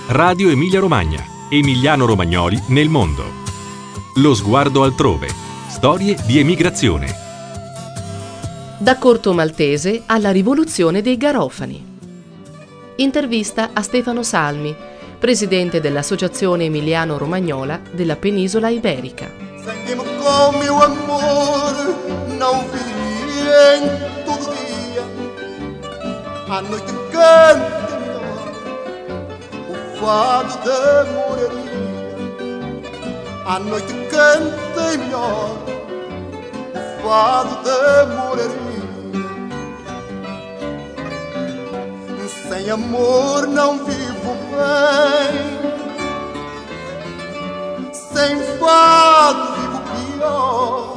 Radio Emilia Romagna. Emiliano Romagnoli nel mondo. Lo sguardo altrove. Storie di emigrazione. Da Corto Maltese alla rivoluzione dei Garofani. Intervista a Stefano Salmi, presidente dell'Associazione Emiliano Romagnola della Penisola Iberica. Senti-me com meu amor, não viem todo dia. À noite canta o fado da moraria. À noite canta melhor o fado da moraria. Sem amor não vivo bem. Sem fado vivo pior.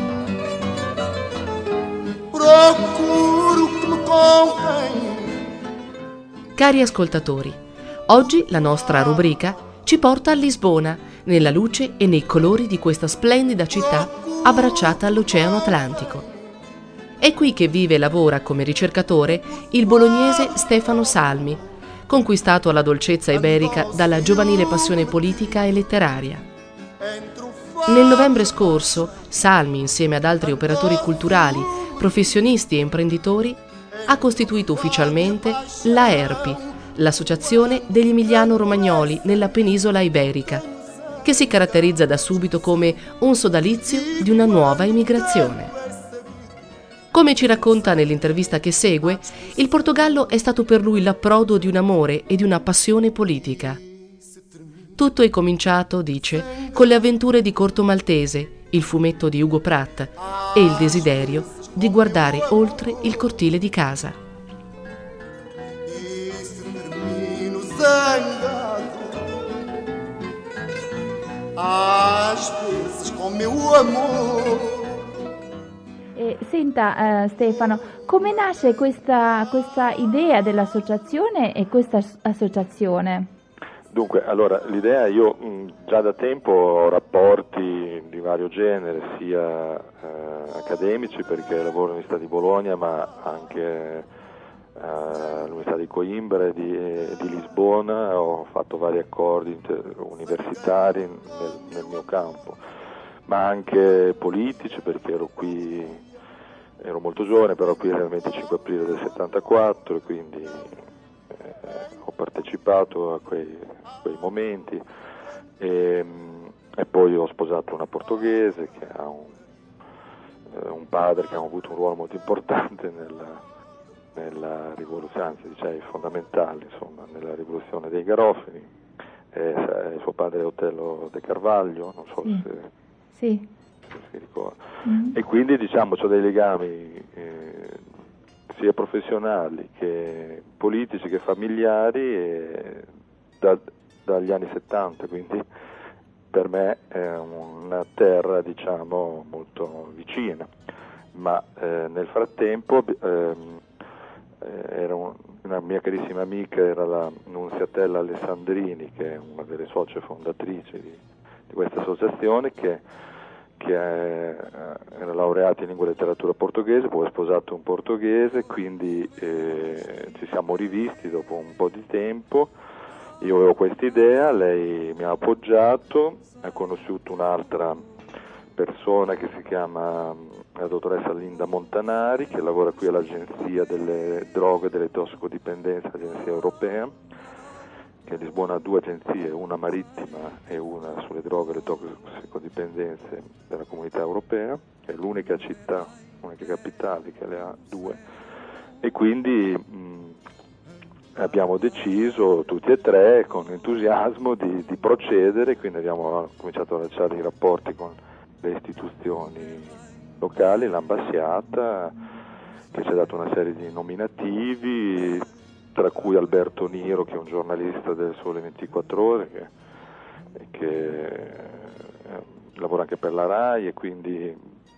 Procuro que me convém. Cari ascoltatori, oggi la nostra rubrica ci porta a Lisbona, nella luce e nei colori di questa splendida città abbracciata all'Oceano Atlantico. È qui che vive e lavora come ricercatore il bolognese Stefano Salmi, conquistato alla dolcezza iberica dalla giovanile passione politica e letteraria. Nel novembre scorso, Salmi, insieme ad altri operatori culturali, professionisti e imprenditori, ha costituito ufficialmente la ERPI, l'Associazione degli Emiliano Romagnoli nella Penisola Iberica, che si caratterizza da subito come un sodalizio di una nuova immigrazione. Come ci racconta nell'intervista che segue, il Portogallo è stato per lui l'approdo di un amore e di una passione politica. Tutto è cominciato, dice, con le avventure di Corto Maltese, il fumetto di Hugo Pratt e il desiderio di guardare oltre il cortile di casa. Senta Stefano, come nasce questa idea dell'associazione e questa associazione? Dunque, allora, l'idea, io già da tempo ho rapporti di vario genere, sia accademici, perché lavoro all'Università di Bologna, ma anche all'Università di Coimbra e di Lisbona. Ho fatto vari accordi universitari nel mio campo, ma anche politici, perché ero molto giovane, però qui era il 25 aprile del 74, e quindi ho partecipato a quei momenti, e poi ho sposato una portoghese che ha un padre che ha avuto un ruolo molto importante nella rivoluzione, anzi direi fondamentale, insomma, nella rivoluzione dei Garofani. Suo padre è Otello de Carvalho, non so se si ricorda. E quindi diciamo ho dei legami sia professionali che politici che familiari dagli anni 70, quindi per me è una terra, diciamo, molto vicina. Ma nel frattempo era una mia carissima amica, era la Nunziatella Alessandrini, che è una delle socie fondatrici di questa associazione, che era laureata in lingua e letteratura portoghese, poi ha sposato un portoghese, quindi ci siamo rivisti dopo un po' di tempo. Io avevo questa idea, lei mi ha appoggiato, ha conosciuto un'altra persona che si chiama la dottoressa Linda Montanari, che lavora qui all'Agenzia delle Droghe e delle Tossicodipendenze, l'Agenzia Europea, che a Lisbona ha due agenzie, una marittima e una sulle droghe e le tossicodipendenze della Comunità Europea, che è l'unica città, l'unica capitale che le ha due, e quindi abbiamo deciso tutti e tre con entusiasmo di procedere, quindi abbiamo cominciato a lanciare i rapporti con le istituzioni locali, l'ambasciata, che ci ha dato una serie di nominativi, tra cui Alberto Niro, che è un giornalista del Sole 24 Ore, che lavora anche per la RAI, e quindi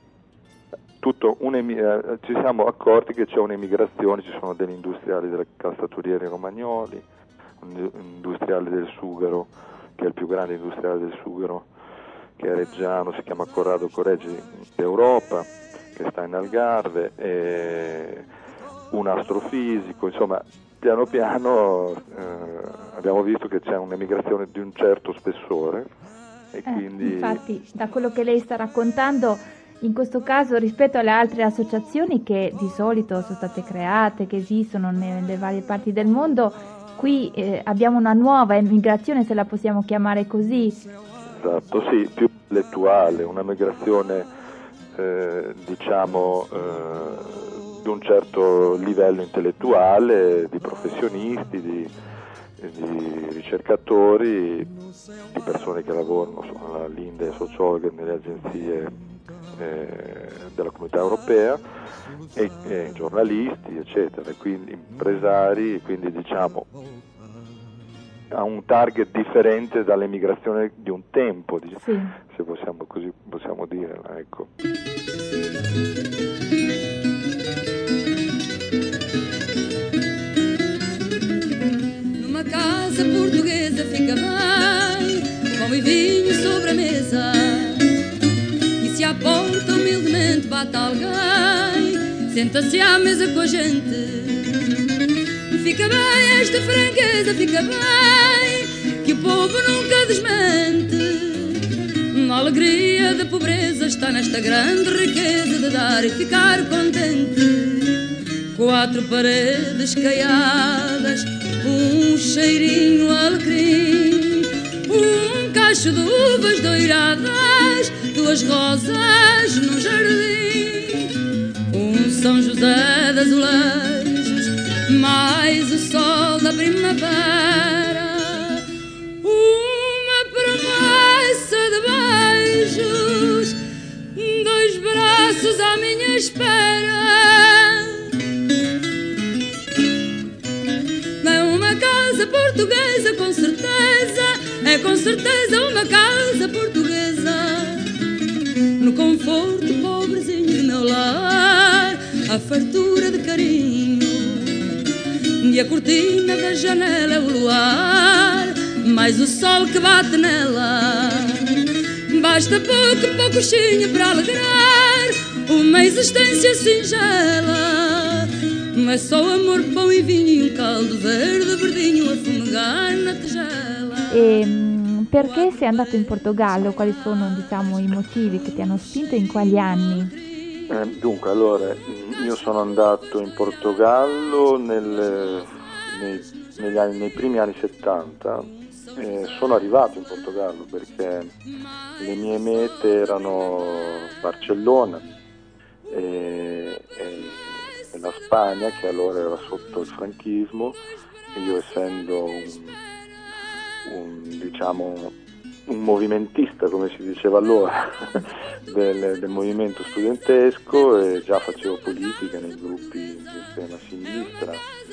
ci siamo accorti che c'è un'emigrazione, ci sono degli industriali delle calzaturiere romagnoli, un industriale del sughero, che è il più grande industriale del sughero, che è reggiano, si chiama Corrado Correggi d'Europa, che sta in Algarve, e un astrofisico, insomma piano piano abbiamo visto che c'è un'emigrazione di un certo spessore e quindi... Infatti, da quello che lei sta raccontando, in questo caso rispetto alle altre associazioni che di solito sono state create, che esistono nelle varie parti del mondo, qui abbiamo una nuova emigrazione, se la possiamo chiamare così. Esatto, sì, più intellettuale, una migrazione diciamo di un certo livello intellettuale, di professionisti, di ricercatori, di persone che lavorano all'Inde, sociologhe nelle agenzie della Comunità Europea e giornalisti, eccetera, quindi impresari, quindi diciamo ha un target differente dall'emigrazione di un tempo, Sì. se possiamo dire, ecco. Numa casa portuguesa fica bem, com o vinho sobre a mesa, e se à porta humildemente bate alguém, senta-se à mesa com a gente. Fica bem esta franqueza, fica bem, que o povo nunca desmente. A alegria da pobreza está nesta grande riqueza de dar e ficar contente. 4 paredes caiadas, um cheirinho alecrim, um cacho de uvas doiradas, 2 rosas num jardim, um São José de azulejos, mais o sol da primavera, uma promessa de beijos, 2 braços à minha espera. É uma casa portuguesa, com certeza, é com certeza uma casa portuguesa. No conforto pobrezinho do meu lar, a fartura de carinho, e a cortina da janela é o luar, mais o sol que bate nela. Basta pouquinho para alegrar uma existência singela. É só amor, pão e vinho, um caldo verde, verdinho a fumegar na tigela. Perché sei andato in Portogallo? Quali sono, diciamo, i motivi che ti hanno spinto e in quali anni? Dunque, allora, io sono andato in Portogallo nei primi anni 70, sono arrivato in Portogallo perché le mie mete erano Barcellona e la Spagna, che allora era sotto il franchismo, e io essendo un movimentista, come si diceva allora, del movimento studentesco, e già facevo politica nei gruppi di estrema sinistra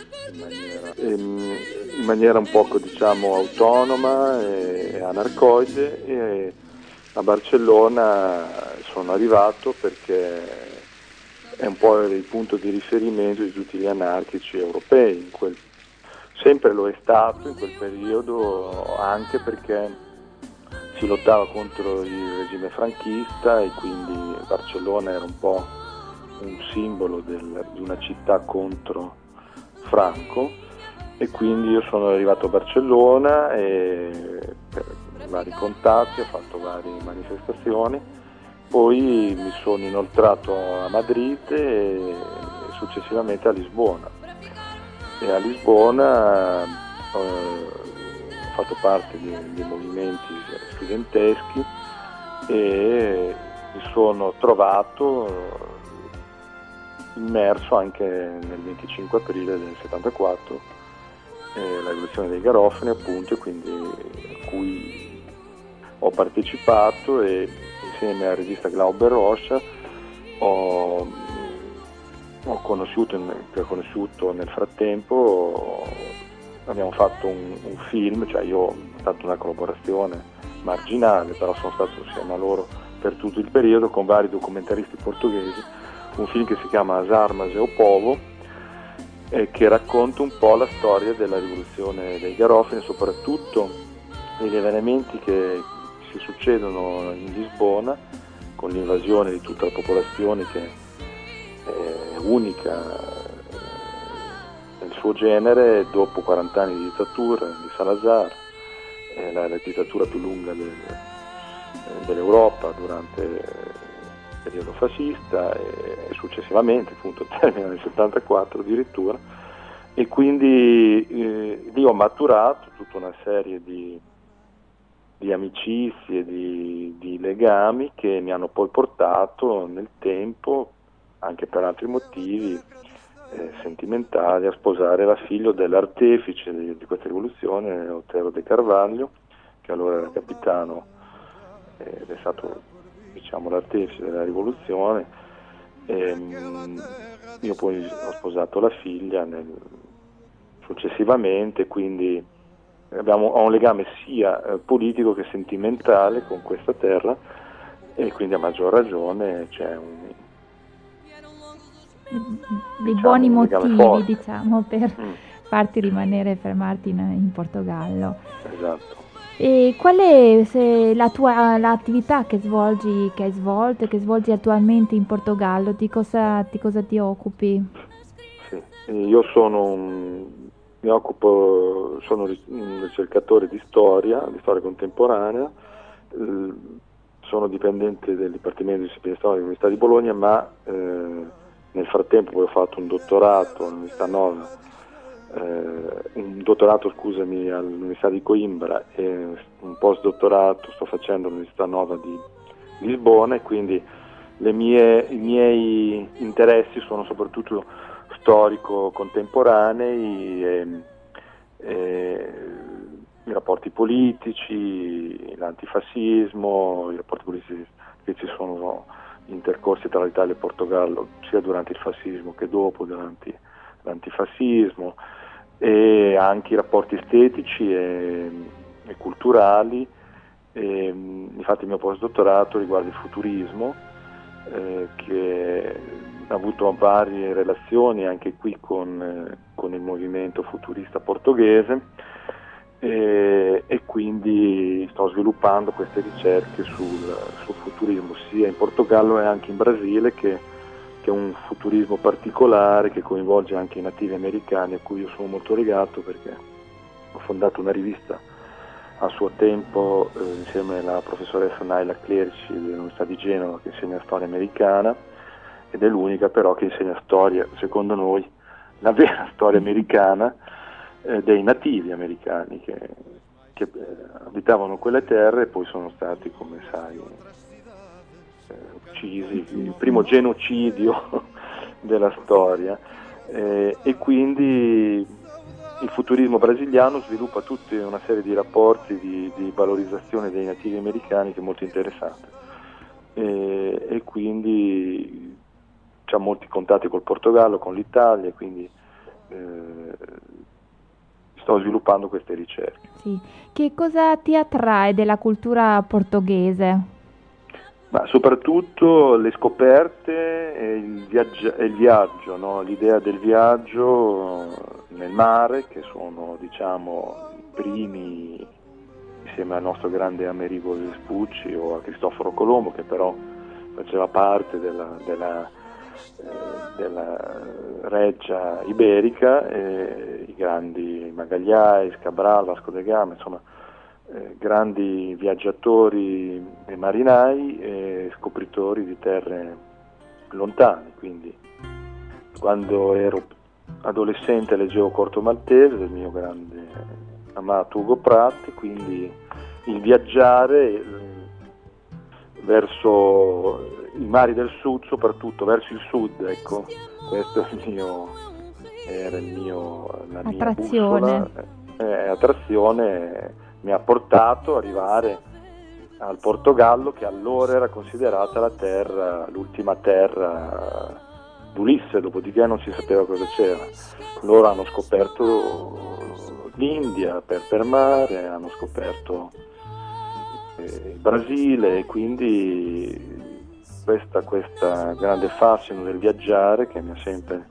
in maniera un poco, diciamo, autonoma e anarcoide, e a Barcellona sono arrivato perché è un po' il punto di riferimento di tutti gli anarchici europei, sempre lo è stato in quel periodo, anche perché si lottava contro il regime franchista e quindi Barcellona era un po' un simbolo di una città contro Franco, e quindi io sono arrivato a Barcellona e per vari contatti ho fatto varie manifestazioni, poi mi sono inoltrato a Madrid e successivamente a Lisbona, e a Lisbona ho fatto parte dei movimenti studenteschi e mi sono trovato immerso anche nel 25 aprile del 74, la rivoluzione dei Garofani, appunto, quindi a cui ho partecipato, e insieme alla rivista Glauber Rocha ho conosciuto nel frattempo, abbiamo fatto un film, cioè io ho fatto una collaborazione marginale, però sono stato insieme a loro per tutto il periodo con vari documentaristi portoghesi, un film che si chiama As Armas e o Povo, che racconta un po' la storia della rivoluzione dei Garofani, soprattutto degli avvenimenti che si succedono in Lisbona, con l'invasione di tutta la popolazione che è unica nel suo genere dopo 40 anni di dittatura di Salazar, la dittatura più lunga dell'Europa durante il periodo fascista, e successivamente, appunto, termina nel 74 addirittura, e quindi lì ho maturato tutta una serie di amicizie, di legami che mi hanno poi portato nel tempo, anche per altri motivi sentimentali, a sposare la figlia dell'artefice di questa rivoluzione, Otero de Carvalho, che allora era capitano ed è stato, diciamo, l'artefice della rivoluzione. Io poi ho sposato la figlia successivamente, quindi ho un legame sia politico che sentimentale con questa terra, e quindi a maggior ragione c'è dei buoni motivi, diciamo, per farti rimanere, fermarti in Portogallo. Esatto. E qual è l'attività che hai svolto e che svolgi attualmente in Portogallo? Di cosa ti occupi? Sì, io sono un ricercatore di storia contemporanea, sono dipendente del Dipartimento di Discipline Storiche dell'Università di Bologna, ma nel frattempo poi ho fatto un dottorato all'Università Nova, all'Università di Coimbra, e un postdottorato sto facendo all'Università Nova di Lisbona, e quindi i miei interessi sono soprattutto storico-contemporanei, i rapporti politici, l'antifascismo, i rapporti politici che ci sono intercorsi tra l'Italia e il Portogallo sia durante il fascismo che dopo, durante l'antifascismo, e anche i rapporti estetici e culturali. Infatti il mio postdottorato riguarda il futurismo, che ha avuto varie relazioni anche qui con il movimento futurista portoghese, e quindi sto sviluppando queste ricerche sul futurismo sia in Portogallo e anche in Brasile, che è un futurismo particolare che coinvolge anche i nativi americani, a cui io sono molto legato, perché ho fondato una rivista a suo tempo insieme alla professoressa Naila Clerici dell'Università di Genova, che insegna storia americana, ed è l'unica però che insegna storia, secondo noi, la vera storia americana, dei nativi americani che abitavano quelle terre e poi sono stati, come sai, uccisi, il primo genocidio della storia, e quindi il futurismo brasiliano sviluppa tutta una serie di rapporti di valorizzazione dei nativi americani che è molto interessante, e quindi c'ha molti contatti col Portogallo, con l'Italia, quindi sto sviluppando queste ricerche. Sì. Che cosa ti attrae della cultura portoghese? Ma soprattutto le scoperte e il viaggio, no? L'idea del viaggio nel mare, che sono, diciamo, i primi, insieme al nostro grande Amerigo Vespucci o a Cristoforo Colombo, che però faceva parte della reggia iberica, i grandi Magallanes, Cabral, Vasco da Gama, insomma grandi viaggiatori e marinai e scopritori di terre lontane. Quindi quando ero adolescente leggevo Corto Maltese del mio grande amato Ugo Pratt, quindi il viaggiare verso i mari del sud, soprattutto verso il sud, ecco, questo era la mia bussola, attrazione, mi ha portato ad arrivare al Portogallo, che allora era considerata l'ultima terra d'Ulisse, dopodiché non si sapeva cosa c'era. Loro hanno scoperto l'India per mare, hanno scoperto il Brasile, e quindi questa grande fascino del viaggiare che mi ha sempre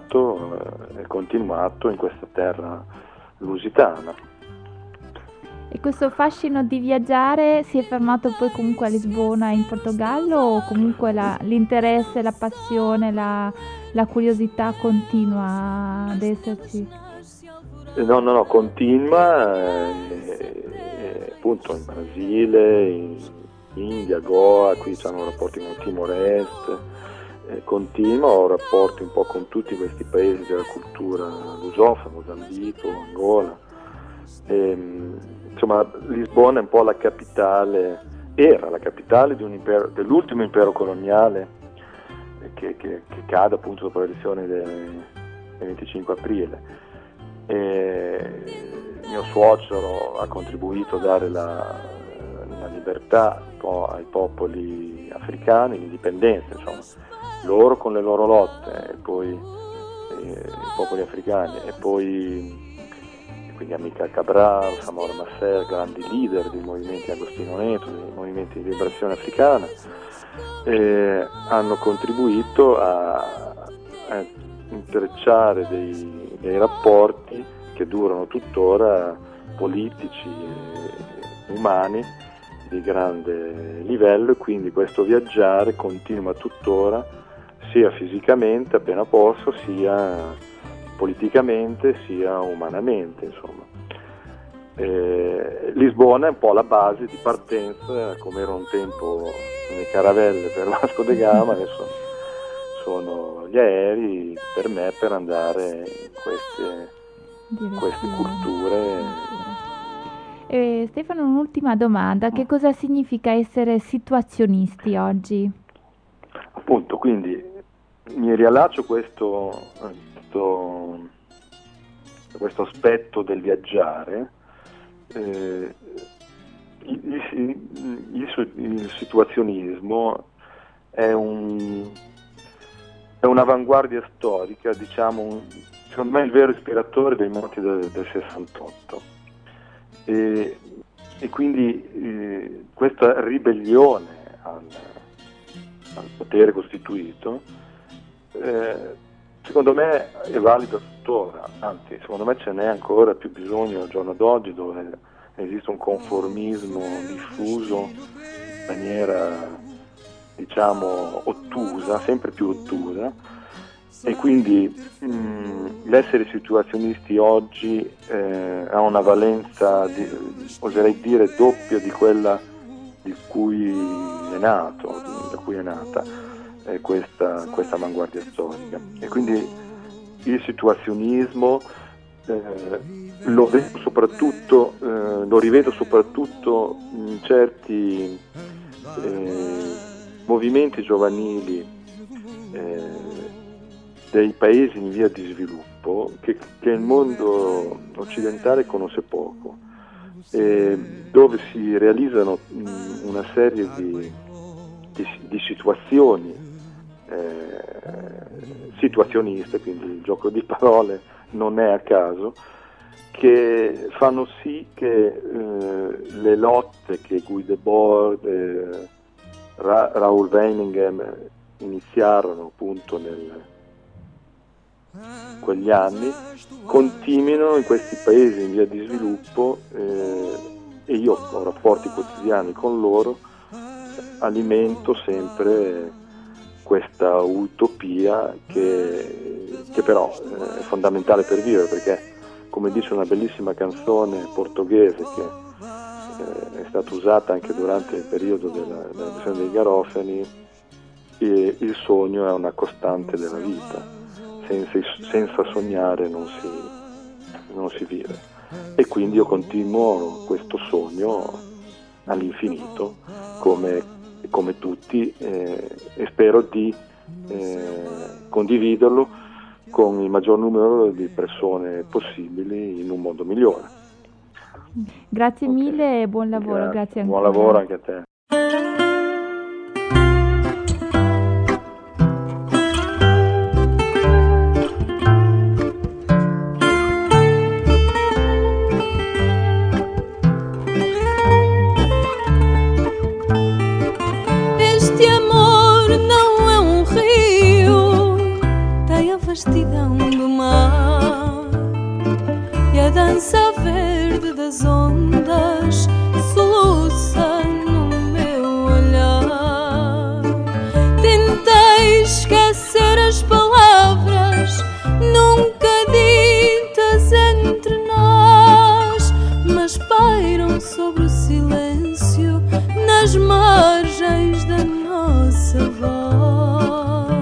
conquistato e continuato in questa terra lusitana. E questo fascino di viaggiare si è fermato poi comunque a Lisbona in Portogallo, o comunque l'interesse, la passione, la curiosità continua ad esserci? No, continua, appunto in Brasile, in India, Goa, qui hanno rapporti con Timor-Est, continua, ho rapporti un po' con tutti questi paesi della cultura lusofona, Mozambico, Angola. Insomma, Lisbona è un po' la capitale, era la capitale dell'ultimo impero coloniale che cade appunto dopo l'elezione del 25 aprile. Mio suocero ha contribuito a dare la libertà un po' ai popoli africani, l'indipendenza, insomma, loro con le loro lotte, e poi i popoli africani, e poi quindi Amílcar Cabral, Samora Machel, grandi leader dei movimenti Agostino Neto, dei movimenti di liberazione africana, hanno contribuito a intrecciare dei rapporti che durano tuttora, politici e umani, di grande livello, e quindi questo viaggiare continua tuttora, sia fisicamente appena posso, sia politicamente, sia umanamente, insomma. Lisbona è un po' la base di partenza, come era un tempo le caravelle per Vasco da Gama, adesso sono gli aerei per me per andare in queste culture. Stefano, un'ultima domanda: che cosa significa essere situazionisti oggi? Appunto, quindi mi riallaccio questo aspetto del viaggiare. Il situazionismo è un'avanguardia storica, diciamo, secondo me il vero ispiratore dei moti del 68, e quindi questa ribellione al potere costituito secondo me è valida tuttora, anzi secondo me ce n'è ancora più bisogno al giorno d'oggi, dove esiste un conformismo diffuso in maniera, diciamo, ottusa, sempre più ottusa, e quindi l'essere situazionisti oggi ha una valenza, oserei dire, doppia di quella da cui è nata questa avanguardia storica. E quindi il situazionismo lo rivedo soprattutto in certi movimenti giovanili dei paesi in via di sviluppo che il mondo occidentale conosce poco, dove si realizzano una serie di situazioni situazioniste, quindi il gioco di parole non è a caso, che fanno sì che le lotte che Guy Debord e Raoul Weiningham iniziarono appunto quegli anni continuino in questi paesi in via di sviluppo, e io ho rapporti quotidiani con loro, alimento sempre questa utopia che però è fondamentale per vivere, perché, come dice una bellissima canzone portoghese che è stata usata anche durante il periodo della missione dei Garofani, il sogno è una costante della vita, senza sognare non si vive, e quindi io continuo questo sogno all'infinito come tutti, e spero di condividerlo con il maggior numero di persone possibili in un mondo migliore. Grazie mille e buon lavoro. Grazie ancora. Buon lavoro anche a te. Vastidão do mar e a dança verde das ondas sobre o silêncio nas margens da nossa voz.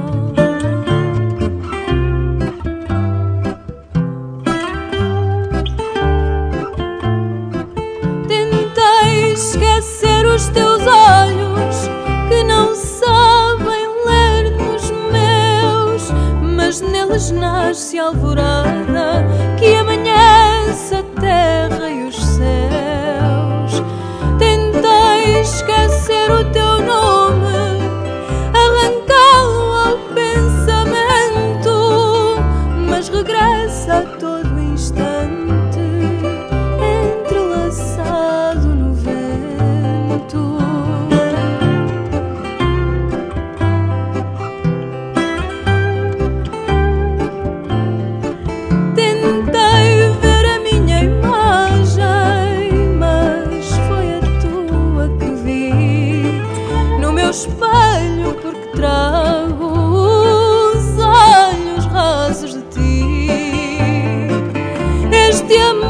Tentei esquecer os teus olhos que não sabem ler nos meus, mas neles nasce a alvorada que amanhece a terra e os céus. Tentei esquecer o teu nome, arrancá-lo ao pensamento, mas regressa a todo instante, entrelaçado no vento. Tentei ver a minha imagem, mas foi a tua que vi no meu espelho, porque trago os olhos rasos de ti. Este amor